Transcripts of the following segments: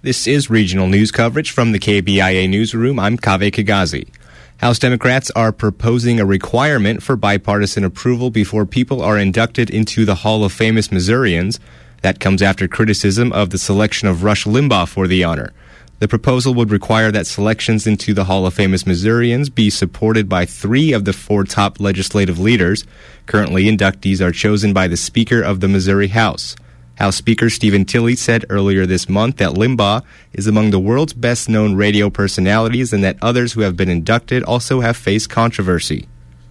This is regional news coverage from the KBIA newsroom. I'm Kaveh Kagazi. House Democrats are proposing a requirement for bipartisan approval before people are inducted into the Hall of Famous Missourians. That comes after criticism of the selection of Rush Limbaugh for the honor. The proposal would require that selections into the Hall of Famous Missourians be supported by 3 of the 4 top legislative leaders. Currently, inductees are chosen by the Speaker of the Missouri House. House Speaker Stephen Tilley said earlier this month that Limbaugh is among the world's best-known radio personalities and that others who have been inducted also have faced controversy.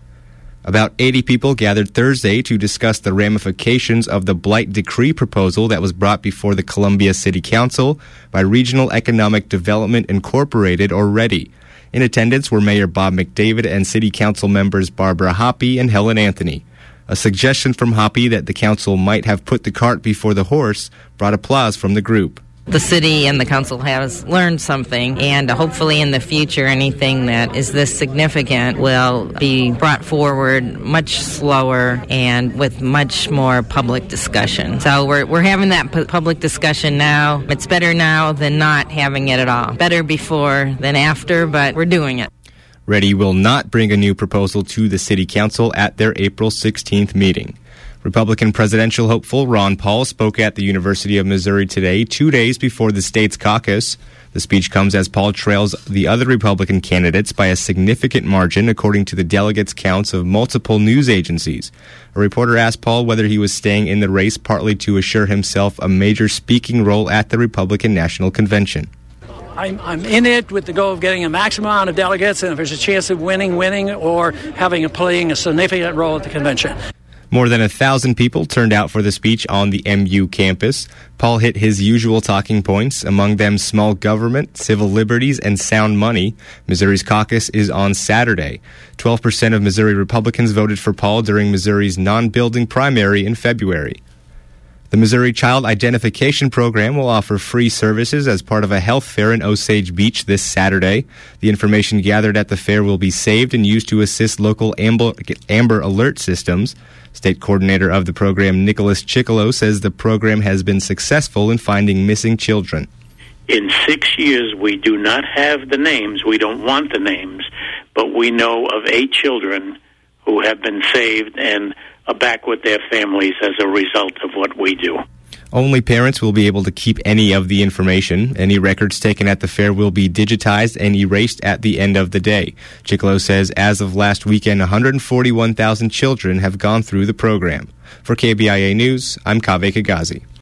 About 80 people gathered Thursday to discuss the ramifications of the Blight Decree proposal that was brought before the Columbia City Council by Regional Economic Development Incorporated, or REDI. In attendance were Mayor Bob McDavid and City Council members Barbara Hoppe and Helen Anthony. A suggestion from Hoppe that the council might have put the cart before the horse brought applause from the group. The city and the council has learned something, and hopefully in the future anything that is this significant will be brought forward much slower and with much more public discussion. So we're having that public discussion now. It's better now than not having it at all. Better before than after, but we're doing it. REDI will not bring a new proposal to the City Council at their April 16th meeting. Republican presidential hopeful Ron Paul spoke at the University of Missouri today, 2 days before the state's caucus. The speech comes as Paul trails the other Republican candidates by a significant margin, according to the delegates' counts of multiple news agencies. A reporter asked Paul whether he was staying in the race partly to assure himself a major speaking role at the Republican National Convention. I'm in it with the goal of getting a maximum amount of delegates, and if there's a chance of winning, or playing a significant role at the convention. More than 1,000 people turned out for the speech on the MU campus. Paul hit his usual talking points, among them small government, civil liberties, and sound money. Missouri's caucus is on Saturday. 12% of Missouri Republicans voted for Paul during Missouri's non-building primary in February. The Missouri Child Identification Program will offer free services as part of a health fair in Osage Beach this Saturday. The information gathered at the fair will be saved and used to assist local Amber Alert systems. State coordinator of the program, Nicholas Chickalo, says the program has been successful in finding missing children. In 6 years, we do not have the names. We don't want the names, but we know of 8 children who have been saved and are back with their families as a result of what we do. Only parents will be able to keep any of the information. Any records taken at the fair will be digitized and erased at the end of the day. Chickalo says as of last weekend, 141,000 children have gone through the program. For KBIA News, I'm Kaveh Kagazi.